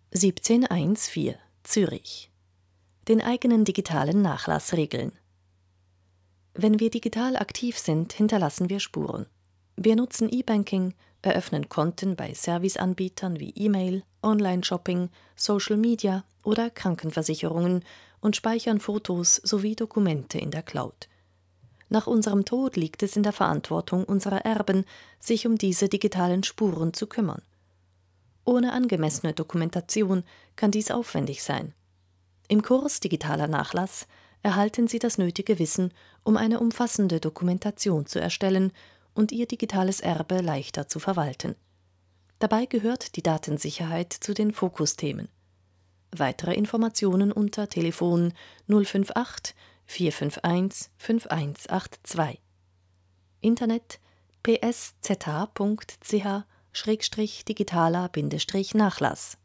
1714 Zürich. Den eigenen digitalen Nachlass regeln. Wenn wir digital aktiv sind, hinterlassen wir Spuren. Wir nutzen E-Banking, eröffnen Konten bei Serviceanbietern wie E-Mail, Online-Shopping, Social Media oder Krankenversicherungen und speichern Fotos sowie Dokumente in der Cloud. Nach unserem Tod liegt es in der Verantwortung unserer Erben, sich um diese digitalen Spuren zu kümmern. Ohne angemessene Dokumentation kann dies aufwendig sein. Im Kurs Digitaler Nachlass erhalten Sie das nötige Wissen, um eine umfassende Dokumentation zu erstellen und Ihr digitales Erbe leichter zu verwalten. Dabei gehört die Datensicherheit zu den Fokusthemen. Weitere Informationen unter Telefon 058 451 5182. Internet psz.ch/digitaler-nachlass